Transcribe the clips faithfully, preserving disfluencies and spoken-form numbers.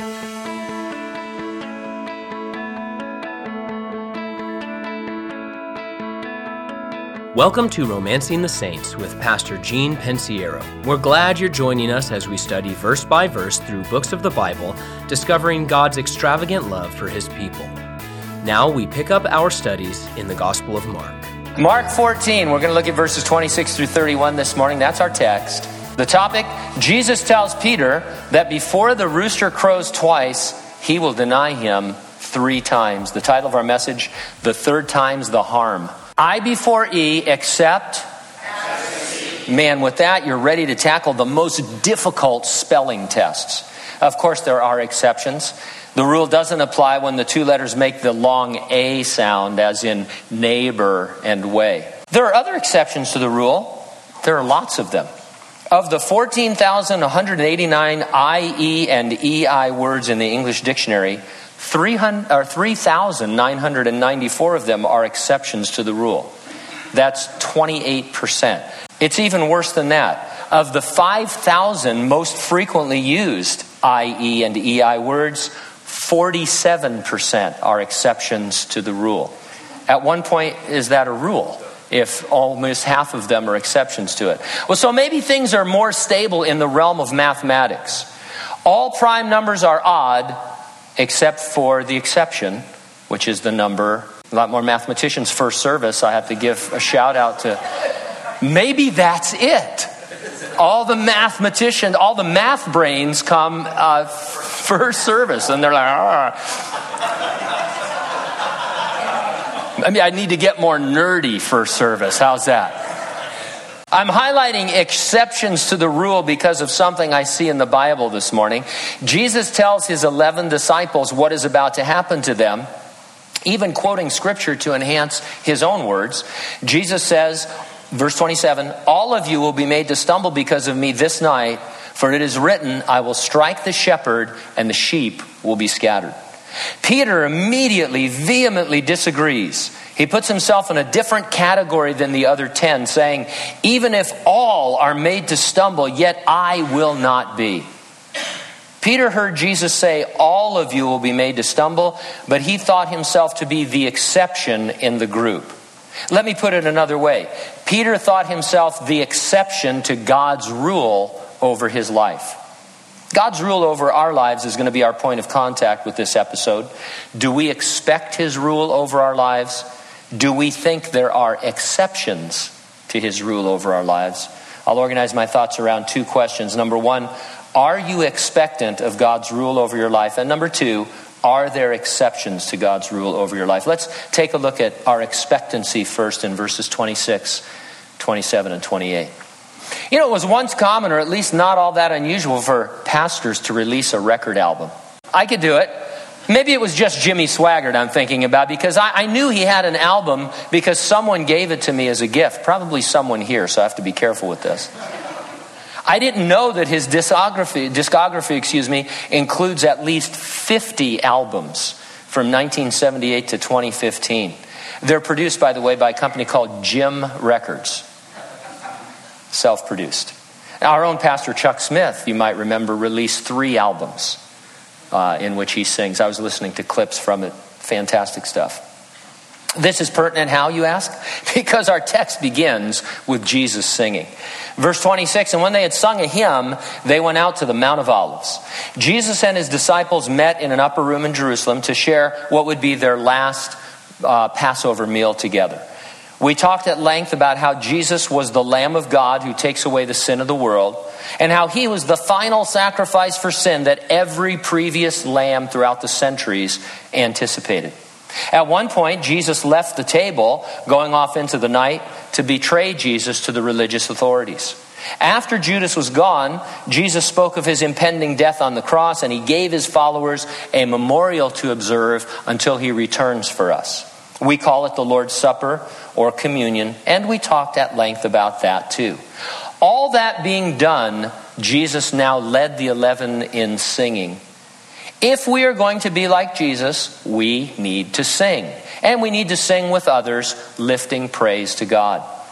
Welcome to Romancing the Saints with Pastor Gene Pensiero. We're glad you're joining us as we study verse by verse through books of the Bible, discovering God's extravagant love for His people. Now we pick up our studies in the Gospel of Mark. Mark fourteen, we're going to look at verses twenty-six through thirty-one this morning. That's our text. The topic, Jesus tells Peter that before the rooster crows twice, he will deny him three times. The title of our message, The Third Time's the Harm. I before E, except... Man, with that, you're ready to tackle the most difficult spelling tests. Of course, there are exceptions. The rule doesn't apply when the two letters make the long A sound, as in neighbor and way. There are other exceptions to the rule. There are lots of them. Of the fourteen thousand one hundred eighty-nine I, E, and E I words in the English dictionary, three thousand nine hundred ninety-four of them are exceptions to the rule. That's twenty-eight percent. It's even worse than that. Of the five thousand most frequently used I, E, and E I words, forty-seven percent are exceptions to the rule. At one point, is that a rule? If almost half of them are exceptions to it. Well, so maybe things are more stable in the realm of mathematics. All prime numbers are odd, except for the exception, which is the number. A lot more mathematicians first service. I have to give a shout out to. Maybe that's it. All the mathematicians, all the math brains come uh, first service, and they're like, ah. I mean, I need to get more nerdy first service. How's that? I'm highlighting exceptions to the rule because of something I see in the Bible this morning. Jesus tells his eleven disciples what is about to happen to them, even quoting scripture to enhance his own words. Jesus says, verse twenty-seven, all of you will be made to stumble because of me this night, for it is written, I will strike the shepherd and the sheep will be scattered. Peter immediately, vehemently disagrees. He puts himself in a different category than the other ten, saying, even if all are made to stumble, yet I will not be. Peter heard Jesus say, all of you will be made to stumble, but he thought himself to be the exception in the group. Let me put it another way. Peter thought himself the exception to God's rule over his life. God's rule over our lives is going to be our point of contact with this episode. Do we expect his rule over our lives? Do we think there are exceptions to his rule over our lives? I'll organize my thoughts around two questions. Number one, are you expectant of God's rule over your life? And number two, are there exceptions to God's rule over your life? Let's take a look at our expectancy first in verses twenty-six, twenty-seven, and twenty-eight. You know, it was once common, or at least not all that unusual, for pastors to release a record album. I could do it. Maybe it was just Jimmy Swaggart I'm thinking about, because I, I knew he had an album because someone gave it to me as a gift. Probably someone here, so I have to be careful with this. I didn't know that his discography, discography, excuse me, includes at least fifty albums from nineteen seventy-eight to twenty fifteen. They're produced, by the way, by a company called Jim Records. Self-produced. Our own pastor Chuck Smith, you might remember, released three albums uh, in which he sings. I was listening to clips from it. Fantastic stuff. This is pertinent how, you ask? Because our text begins with Jesus singing. Verse twenty-six, and when they had sung a hymn, they went out to the Mount of Olives. Jesus and his disciples met in an upper room in Jerusalem to share what would be their last uh, Passover meal together. We talked at length about how Jesus was the Lamb of God who takes away the sin of the world, and how he was the final sacrifice for sin that every previous lamb throughout the centuries anticipated. At one point, Jesus left the table, going off into the night to betray Jesus to the religious authorities. After Judas was gone, Jesus spoke of his impending death on the cross, and he gave his followers a memorial to observe until he returns for us. We call it the Lord's Supper or communion, and we talked at length about that too. All that being done, Jesus now led the eleven in singing. If we are going to be like Jesus, we need to sing. And we need to sing with others, lifting praise to God.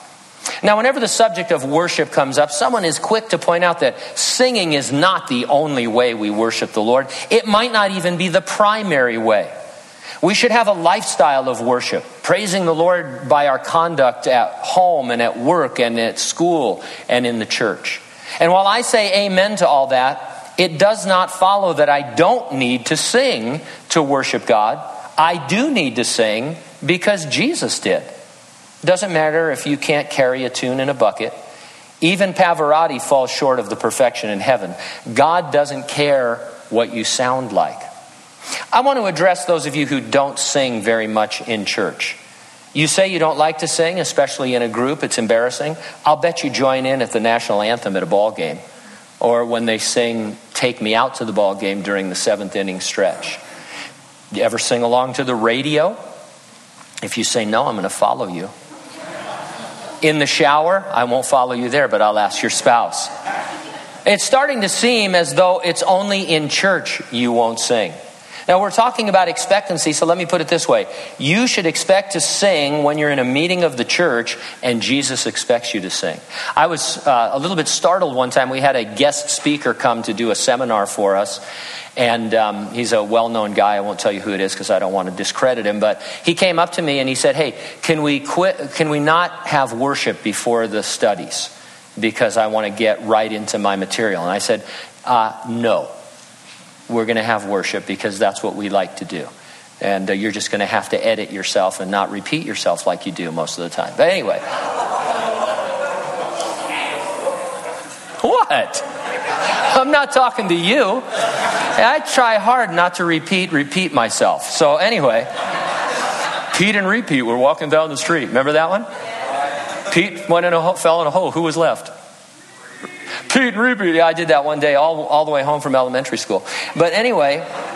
Now, whenever the subject of worship comes up, someone is quick to point out that singing is not the only way we worship the Lord. It might not even be the primary way. We should have a lifestyle of worship, praising the Lord by our conduct at home and at work and at school and in the church. And while I say amen to all that, it does not follow that I don't need to sing to worship God. I do need to sing because Jesus did. Doesn't matter if you can't carry a tune in a bucket. Even Pavarotti falls short of the perfection in heaven. God doesn't care what you sound like. I want to address those of you who don't sing very much in church. You say you don't like to sing, especially in a group. It's embarrassing. I'll bet you join in at the national anthem at a ball game, or when they sing "Take Me Out to the Ball Game" during the seventh inning stretch. You ever sing along to the radio? If you say no, I'm going to follow you. In the shower, I won't follow you there, but I'll ask your spouse. It's starting to seem as though it's only in church you won't sing. Now, we're talking about expectancy, so let me put it this way. You should expect to sing when you're in a meeting of the church and Jesus expects you to sing. I was uh, a little bit startled one time. We had a guest speaker come to do a seminar for us. And um, he's a well-known guy. I won't tell you who it is because I don't want to discredit him. But he came up to me and he said, "Hey, can we quit? Can we not have worship before the studies? Because I want to get right into my material." And I said, uh, "No, we're going to have worship because that's what we like to do. And uh, you're just going to have to edit yourself and not repeat yourself like you do most of the time." But anyway, what? I'm not talking to you. I try hard not to repeat, repeat myself. So anyway, Pete and repeat. We're walking down the street. Remember that one? Pete went in a hole, fell in a hole. Who was left? Pete and repeat. Yeah, I did that one day all, all the way home from elementary school. But anyway,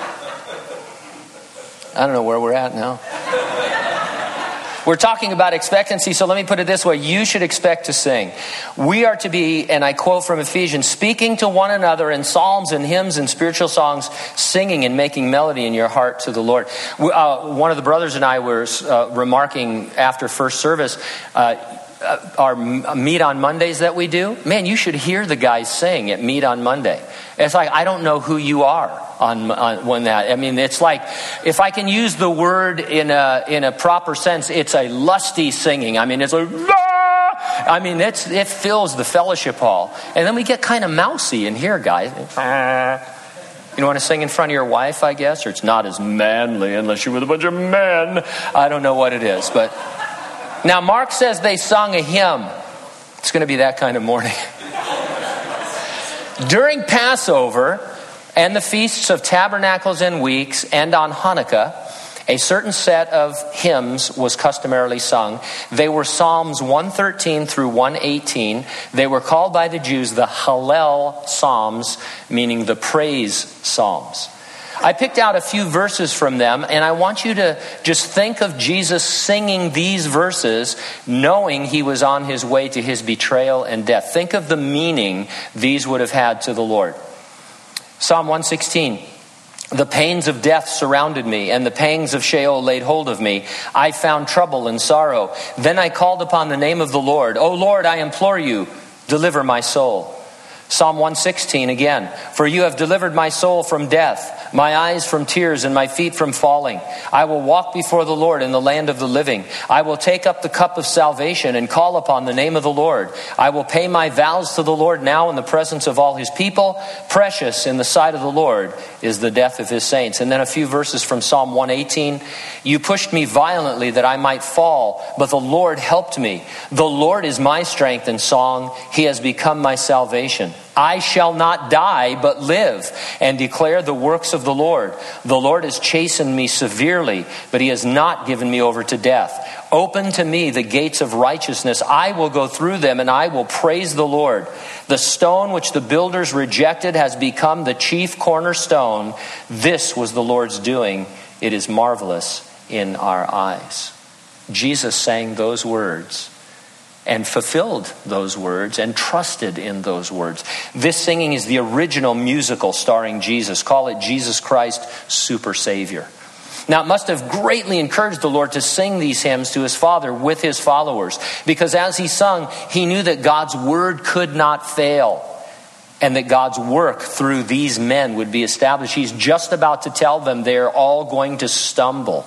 I don't know where we're at now. We're talking about expectancy, so let me put it this way. You should expect to sing. We are to be, and I quote from Ephesians, speaking to one another in psalms and hymns and spiritual songs, singing and making melody in your heart to the Lord. Uh, one of the brothers and I were uh, remarking after first service, uh, our meet on Mondays that we do. Man, you should hear the guys sing at meet on Monday. It's like, I don't know who you are on, on when that. I mean, it's like, if I can use the word in a in a proper sense, it's a lusty singing. I mean, it's like, ah! I mean, it's it fills the fellowship hall, and then we get kind of mousy in here, guys. You don't want to sing in front of your wife, I guess, or it's not as manly unless you're with a bunch of men. I don't know what it is, but. Now, Mark says they sung a hymn. It's going to be that kind of morning. During Passover and the feasts of tabernacles and weeks and on Hanukkah, a certain set of hymns was customarily sung. They were Psalms one thirteen through one eighteen. They were called by the Jews the Hallel Psalms, meaning the praise psalms. I picked out a few verses from them, and I want you to just think of Jesus singing these verses, knowing he was on his way to his betrayal and death. Think of the meaning these would have had to the Lord. Psalm one sixteen, the pains of death surrounded me, and the pangs of Sheol laid hold of me. I found trouble and sorrow. Then I called upon the name of the Lord. O Lord, I implore you, deliver my soul. Psalm one sixteen again, for you have delivered my soul from death, my eyes from tears and my feet from falling. I will walk before the Lord in the land of the living. I will take up the cup of salvation and call upon the name of the Lord. I will pay my vows to the Lord now in the presence of all his people. Precious in the sight of the Lord is the death of his saints. And then a few verses from Psalm one eighteen. You pushed me violently that I might fall, but the Lord helped me. The Lord is my strength and song. He has become my salvation. I shall not die, but live and declare the works of the Lord. The Lord has chastened me severely, but he has not given me over to death. Open to me the gates of righteousness. I will go through them and I will praise the Lord. The stone which the builders rejected has become the chief cornerstone. This was the Lord's doing. It is marvelous in our eyes. Jesus sang those words and fulfilled those words and trusted in those words. This singing is the original musical starring Jesus. Call it Jesus Christ, Super Savior. Now, it must have greatly encouraged the Lord to sing these hymns to his Father with his followers, because as he sung, he knew that God's word could not fail and that God's work through these men would be established. He's just about to tell them they're all going to stumble,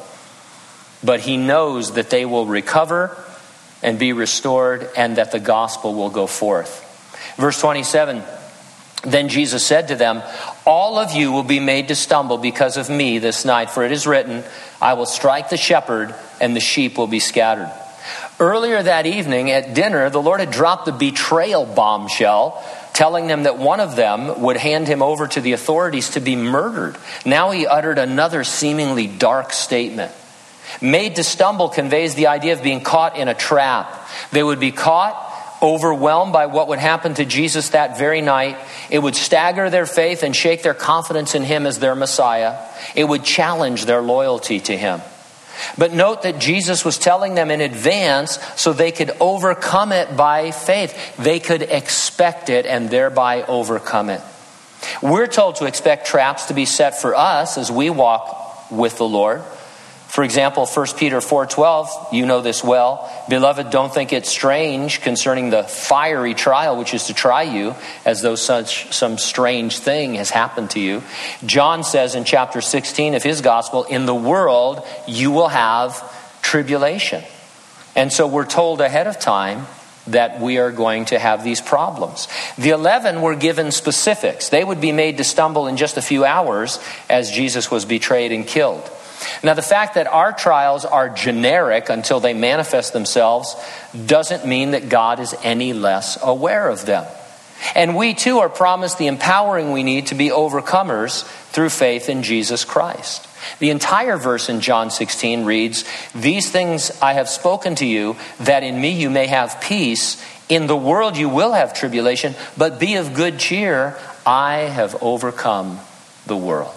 but he knows that they will recover and be restored and that the gospel will go forth. Verse twenty-seven, then Jesus said to them, all of you will be made to stumble because of me this night, for it is written, I will strike the shepherd and the sheep will be scattered. Earlier that evening at dinner, the Lord had dropped the betrayal bombshell, telling them that one of them would hand him over to the authorities to be murdered. Now he uttered another seemingly dark statement. Made to stumble conveys the idea of being caught in a trap. They would be caught, overwhelmed by what would happen to Jesus that very night. It would stagger their faith and shake their confidence in him as their Messiah. It would challenge their loyalty to him. But note that Jesus was telling them in advance so they could overcome it by faith. They could expect it and thereby overcome it. We're told to expect traps to be set for us as we walk with the Lord. For example, First Peter four twelve, you know this well. Beloved, don't think it strange concerning the fiery trial which is to try you, as though such some strange thing has happened to you. John says in chapter sixteen of his gospel, in the world you will have tribulation. And so we're told ahead of time that we are going to have these problems. The eleven were given specifics. They would be made to stumble in just a few hours as Jesus was betrayed and killed. Now, the fact that our trials are generic until they manifest themselves doesn't mean that God is any less aware of them. And we too are promised the empowering we need to be overcomers through faith in Jesus Christ. The entire verse in John sixteen reads, these things I have spoken to you, that in me you may have peace. In the world you will have tribulation, but be of good cheer. I have overcome the world.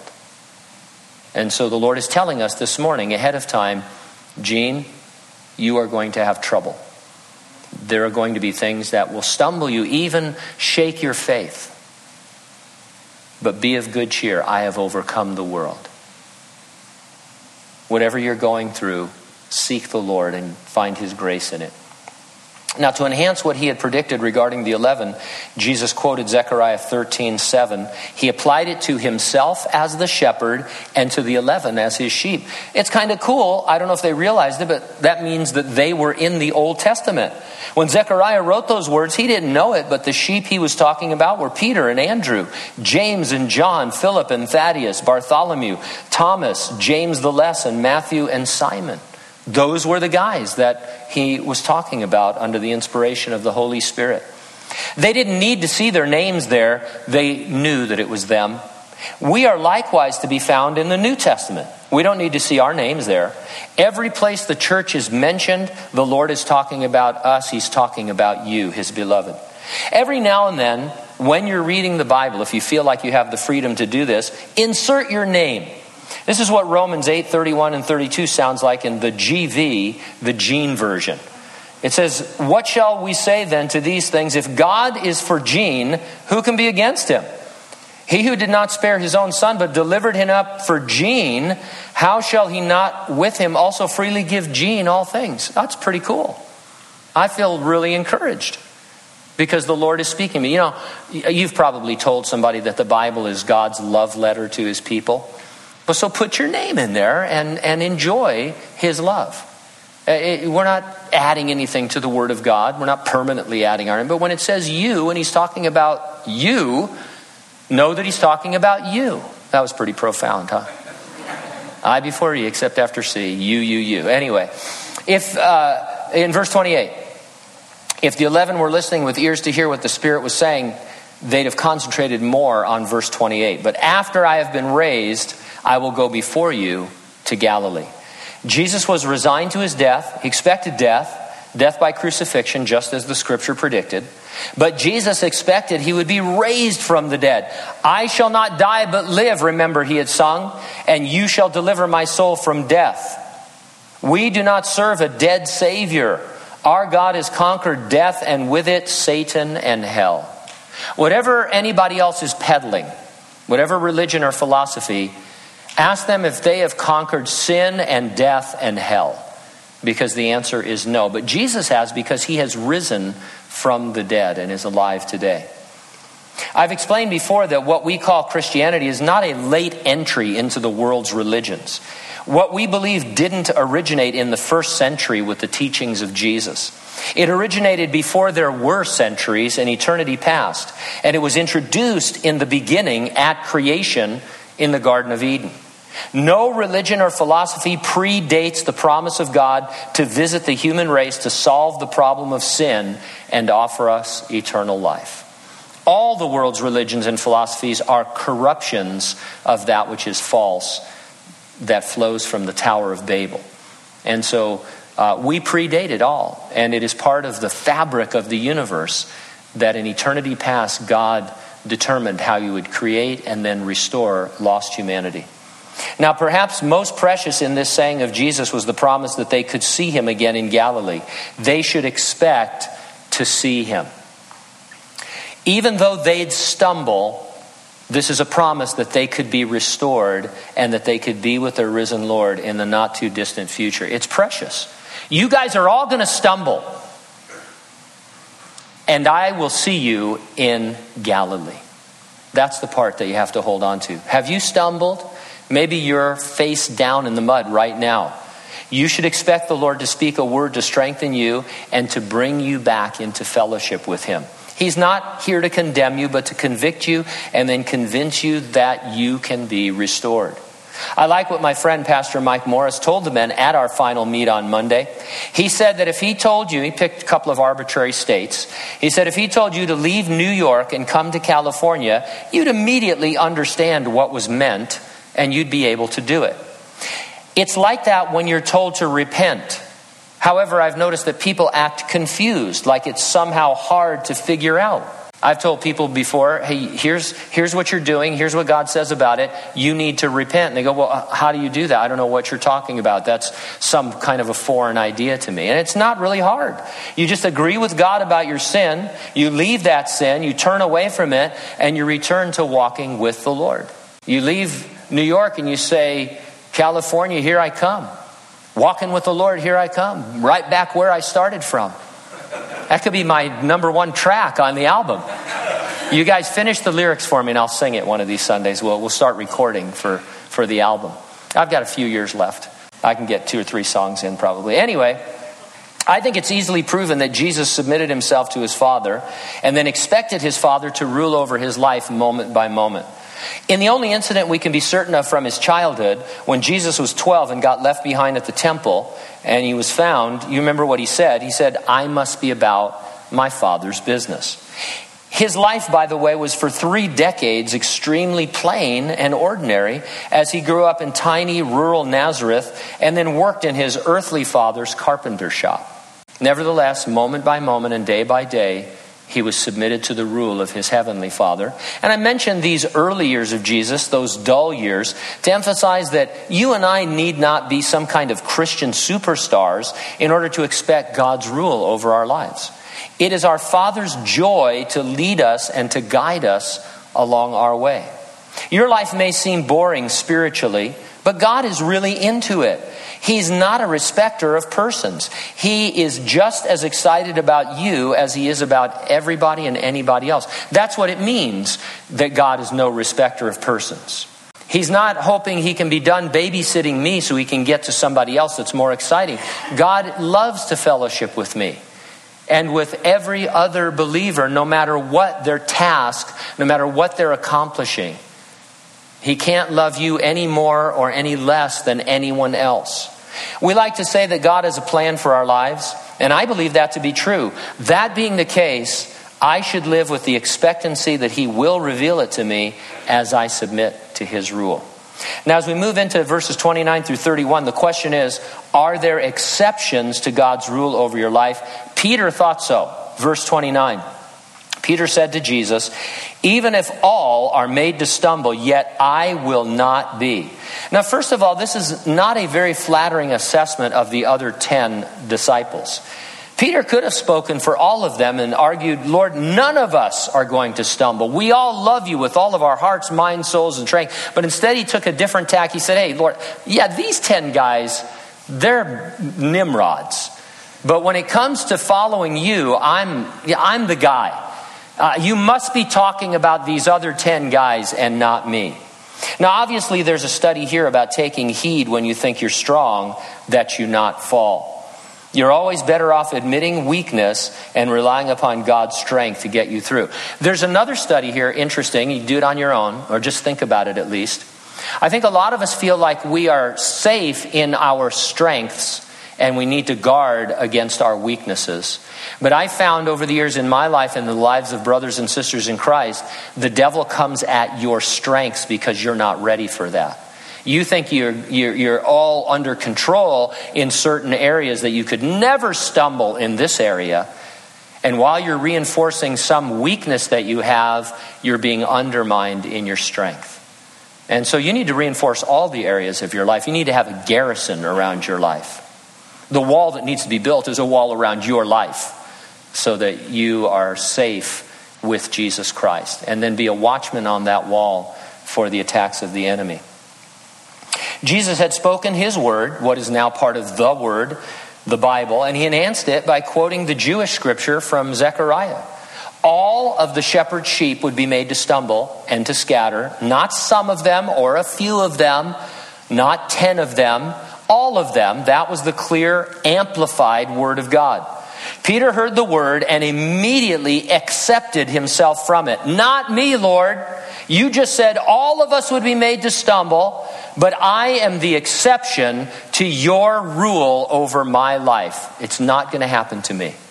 And so the Lord is telling us this morning ahead of time, Gene, you are going to have trouble. There are going to be things that will stumble you, even shake your faith. But be of good cheer. I have overcome the world. Whatever you're going through, seek the Lord and find his grace in it. Now, to enhance what he had predicted regarding the eleven, Jesus quoted Zechariah thirteen seven. He applied it to himself as the shepherd and to the eleven as his sheep. It's kind of cool. I don't know if they realized it, but that means that they were in the Old Testament. When Zechariah wrote those words, he didn't know it, but the sheep he was talking about were Peter and Andrew, James and John, Philip and Thaddeus, Bartholomew, Thomas, James the Less, and Matthew and Simon. Those were the guys that he was talking about under the inspiration of the Holy Spirit. They didn't need to see their names there. They knew that it was them. We are likewise to be found in the New Testament. We don't need to see our names there. Every place the church is mentioned, the Lord is talking about us. He's talking about you, his beloved. Every now and then, when you're reading the Bible, if you feel like you have the freedom to do this, insert your name. This is what Romans eight thirty-one and thirty-two sounds like in the G V, the Gene version. It says, what shall we say then to these things? If God is for Gene, who can be against him? He who did not spare his own son, but delivered him up for Gene, how shall he not with him also freely give Gene all things? That's pretty cool. I feel really encouraged because the Lord is speaking to me. You know, you've probably told somebody that the Bible is God's love letter to his people. But so put your name in there and, and enjoy his love. It, we're not adding anything to the Word of God. We're not permanently adding our name. But when it says you and he's talking about you, know that he's talking about you. That was pretty profound, huh? I before E, except after C. You, you, you. Anyway, if uh, in verse twenty-eight, if the eleven were listening with ears to hear what the Spirit was saying, they'd have concentrated more on verse twenty-eight. But after I have been raised, I will go before you to Galilee. Jesus was resigned to his death. He expected death, death by crucifixion, just as the scripture predicted. But Jesus expected he would be raised from the dead. I shall not die but live, remember he had sung, and you shall deliver my soul from death. We do not serve a dead Savior. Our God has conquered death and with it Satan and hell. Whatever anybody else is peddling, whatever religion or philosophy, Ask them if they have conquered sin and death and hell, because the answer is no. But Jesus has, because he has risen from the dead and is alive today. I've explained before that what we call Christianity is not a late entry into the world's religions. What we believe didn't originate in the first century with the teachings of Jesus. It originated before there were centuries in eternity past, and it was introduced in the beginning at creation in the Garden of Eden. No religion or philosophy predates the promise of God to visit the human race to solve the problem of sin and offer us eternal life. All the world's religions and philosophies are corruptions of that which is false that flows from the Tower of Babel. And so uh, we predate it all, and it is part of the fabric of the universe that in eternity past God determined how you would create and then restore lost humanity. Now, perhaps most precious in this saying of Jesus was the promise that they could see him again in Galilee. They should expect to see him. Even though they'd stumble, this is a promise that they could be restored and that they could be with their risen Lord in the not too distant future. It's precious. You guys are all going to stumble, and I will see you in Galilee. That's the part that you have to hold on to. Have you stumbled? Maybe you're face down in the mud right now. You should expect the Lord to speak a word to strengthen you and to bring you back into fellowship with him. He's not here to condemn you, but to convict you and then convince you that you can be restored. I like what my friend Pastor Mike Morris told the men at our final meet on Monday. He said that if he told you, he picked a couple of arbitrary states. He said if he told you to leave New York and come to California, you'd immediately understand what was meant and you'd be able to do it. It's like that when you're told to repent. However, I've noticed that people act confused, like it's somehow hard to figure out. I've told people before, hey, here's here's what you're doing. Here's what God says about it. You need to repent. And they go, well, how do you do that? I don't know what you're talking about. That's some kind of a foreign idea to me. And it's not really hard. You just agree with God about your sin. You leave that sin. You turn away from it. And you return to walking with the Lord. You leave New York and you say, California, here I come. Walking with the Lord, here I come. Right back where I started from. That could be my number one track on the album. You guys finish the lyrics for me and I'll sing it one of these Sundays. We'll, we'll start recording for, for the album. I've got a few years left. I can get two or three songs in probably. Anyway, I think it's easily proven that Jesus submitted himself to his Father and then expected his Father to rule over his life moment by moment. In the only incident we can be certain of from his childhood, when Jesus was twelve and got left behind at the temple and he was found, you remember what he said? He said, I must be about my Father's business. His life, by the way, was for three decades extremely plain and ordinary as he grew up in tiny rural Nazareth and then worked in his earthly father's carpenter shop. Nevertheless, moment by moment and day by day, he was submitted to the rule of his heavenly Father. And I mentioned these early years of Jesus, those dull years, to emphasize that you and I need not be some kind of Christian superstars in order to expect God's rule over our lives. It is our Father's joy to lead us and to guide us along our way. Your life may seem boring spiritually, but God is really into it. He's not a respecter of persons. He is just as excited about you as he is about everybody and anybody else. That's what it means that God is no respecter of persons. He's not hoping he can be done babysitting me so he can get to somebody else that's more exciting. God loves to fellowship with me and with every other believer, no matter what their task, no matter what they're accomplishing. He can't love you any more or any less than anyone else. We like to say that God has a plan for our lives, and I believe that to be true. That being the case, I should live with the expectancy that he will reveal it to me as I submit to his rule. Now, as we move into verses twenty-nine through thirty-one, the question is, are there exceptions to God's rule over your life? Peter thought so. Verse twenty-nine. Peter said to Jesus, even if all are made to stumble, yet I will not be. Now, first of all, this is not a very flattering assessment of the other ten disciples. Peter could have spoken for all of them and argued, Lord, none of us are going to stumble. We all love you with all of our hearts, minds, souls, and strength. But instead he took a different tack. He said, hey, Lord, yeah, these ten guys, they're Nimrods. But when it comes to following you, I'm, yeah, I'm the guy. Uh, you must be talking about these other ten guys and not me. Now, obviously, there's a study here about taking heed when you think you're strong, that you not fall. You're always better off admitting weakness and relying upon God's strength to get you through. There's another study here, interesting. You do it on your own, or just think about it at least. I think a lot of us feel like we are safe in our strengths, and we need to guard against our weaknesses. But I found over the years in my life and the lives of brothers and sisters in Christ, the devil comes at your strengths because you're not ready for that. You think you're, you're, you're all under control in certain areas, that you could never stumble in this area. And while you're reinforcing some weakness that you have, you're being undermined in your strength. And so you need to reinforce all the areas of your life. You need to have a garrison around your life. The wall that needs to be built is a wall around your life, so that you are safe with Jesus Christ. And then be a watchman on that wall for the attacks of the enemy. Jesus had spoken his word, what is now part of the word, the Bible, and he enhanced it by quoting the Jewish scripture from Zechariah. All of the shepherd's sheep would be made to stumble and to scatter, not some of them or a few of them, not ten of them, all of them. That was the clear, amplified word of God. Peter heard the word and immediately accepted himself from it. Not me, Lord. You just said all of us would be made to stumble, but I am the exception to your rule over my life. It's not going to happen to me.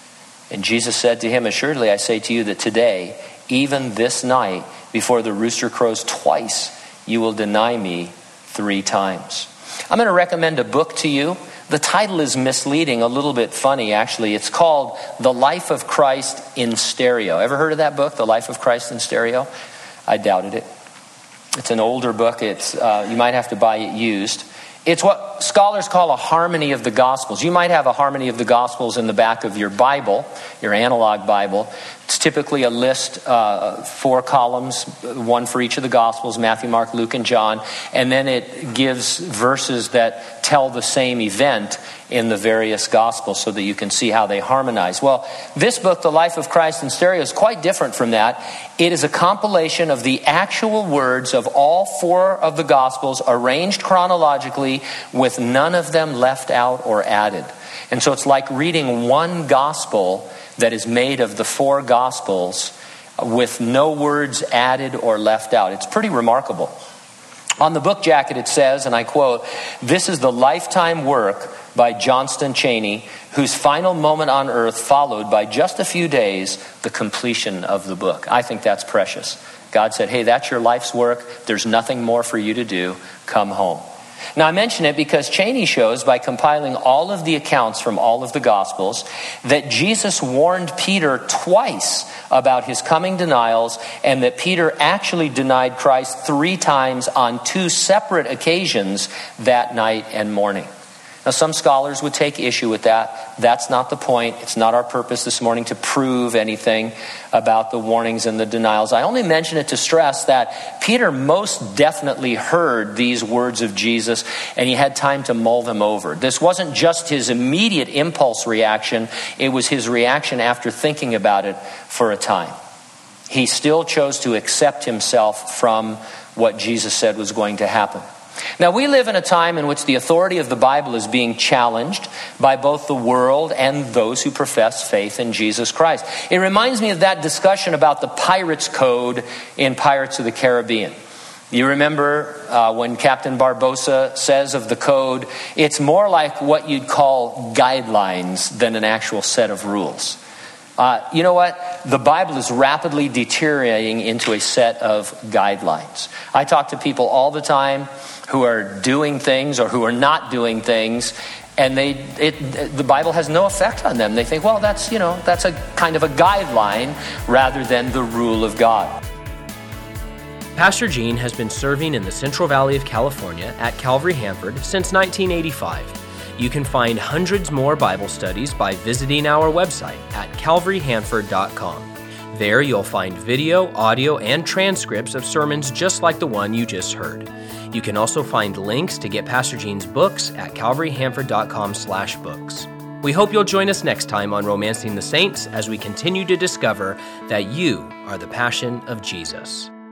And Jesus said to him, assuredly, I say to you that today, even this night, before the rooster crows twice, you will deny me three times. I'm going to recommend a book to you. The title is misleading, a little bit funny, actually. It's called The Life of Christ in Stereo. Ever heard of that book, The Life of Christ in Stereo? I doubted it. It's an older book. It's uh, you might have to buy it used. It's what scholars call a harmony of the Gospels. You might have a harmony of the Gospels in the back of your Bible, your analog Bible. It's typically a list, uh, four columns, one for each of the Gospels, Matthew, Mark, Luke, and John. And then it gives verses that tell the same event in the various Gospels so that you can see how they harmonize. Well, this book, The Life of Christ in Stereo, is quite different from that. It is a compilation of the actual words of all four of the Gospels, arranged chronologically, with none of them left out or added. And so it's like reading one Gospel that is made of the four Gospels with no words added or left out. It's pretty remarkable. On the book jacket it says, and I quote, "This is the lifetime work by Johnston Cheney, whose final moment on earth followed by just a few days the completion of the book." I think that's precious. God said, hey, that's your life's work. There's nothing more for you to do. Come home. Now, I mention it because Cheney shows, by compiling all of the accounts from all of the Gospels, that Jesus warned Peter twice about his coming denials, and that Peter actually denied Christ three times on two separate occasions that night and morning. Now, some scholars would take issue with that. That's not the point. It's not our purpose this morning to prove anything about the warnings and the denials. I only mention it to stress that Peter most definitely heard these words of Jesus, and he had time to mull them over. This wasn't just his immediate impulse reaction. It was his reaction after thinking about it for a time. He still chose to accept himself from what Jesus said was going to happen. Now, we live in a time in which the authority of the Bible is being challenged by both the world and those who profess faith in Jesus Christ. It reminds me of that discussion about the Pirates Code in Pirates of the Caribbean. You remember uh, when Captain Barbossa says of the code, it's more like what you'd call guidelines than an actual set of rules. Uh, you know what? The Bible is rapidly deteriorating into a set of guidelines. I talk to people all the time who are doing things or who are not doing things, and they it, the Bible has no effect on them. They think, well, that's, you know, that's a kind of a guideline rather than the rule of God. Pastor Gene has been serving in the Central Valley of California at Calvary Hanford since nineteen eighty-five. You can find hundreds more Bible studies by visiting our website at calvary hanford dot com. There you'll find video, audio, and transcripts of sermons just like the one you just heard. You can also find links to get Pastor Gene's books at calvary hanford dot com slash books. We hope you'll join us next time on Romancing the Saints as we continue to discover that you are the passion of Jesus.